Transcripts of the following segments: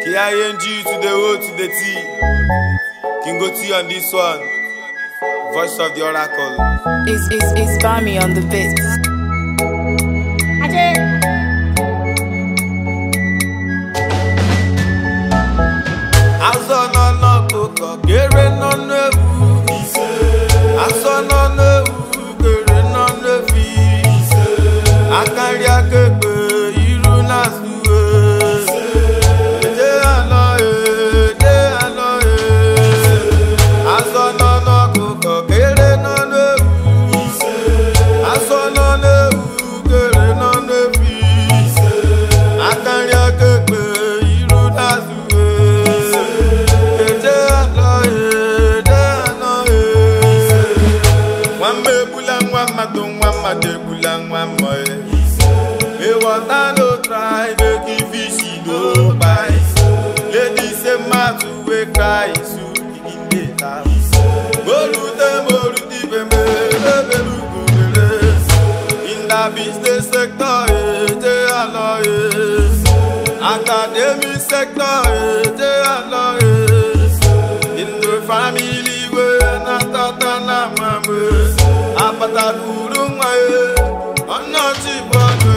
K-I-N-G to the O to the T. Kingo T on this one. Voice of the Oracle. It's Bami on the beat. Try to give you no buy. Ladies say mad to wake cry so in the time. In the business sector, they are lawyers. Academic sector, they are lawyers. In the family, we're not a mamma. Apata kuruma, I'm not cheap.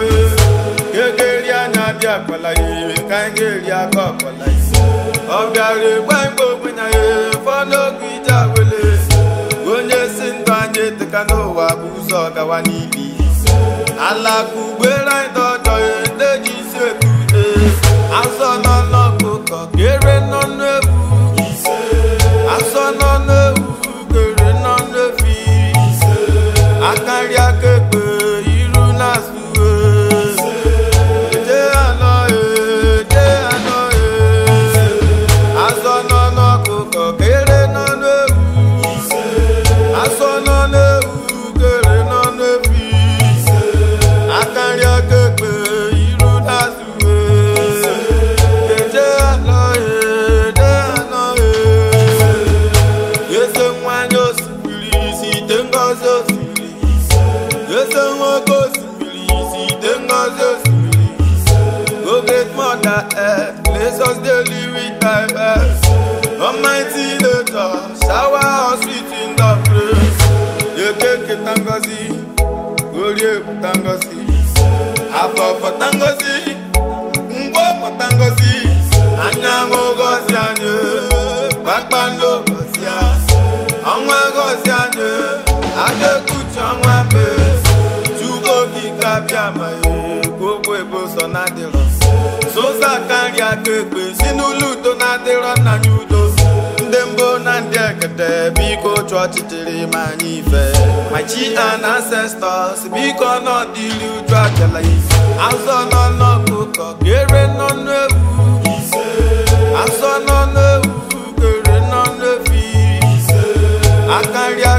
Kangeria Kopala. Obviare Wambo when I follow Guida Willis. When you sing Banje the Canoa, Buso Gawani. Allah Kubera daughter, the Jesus. I saw no local, Garen on the boo. I saw no Garen on the feet. I can't let us daily with thy best. Almighty Lord, shower us with in the praise. You take it tangozi, glory tangozi. Abba tangozi, Mbo tangozi. Anyango gozi anye, Bakbando gozi Anwa gozi anye, Ade kucha anwa be. Jugo kika biama ye, Gogo ebo sonadelo. Sosa kangia kekwe sinuluto na dero na nyudo ndembo na ndekete biko chwachitiri manife my chi and ancestors biko no dilu twatela isi aso no kuko gere no nevu aso no nevu gere no nevi akaria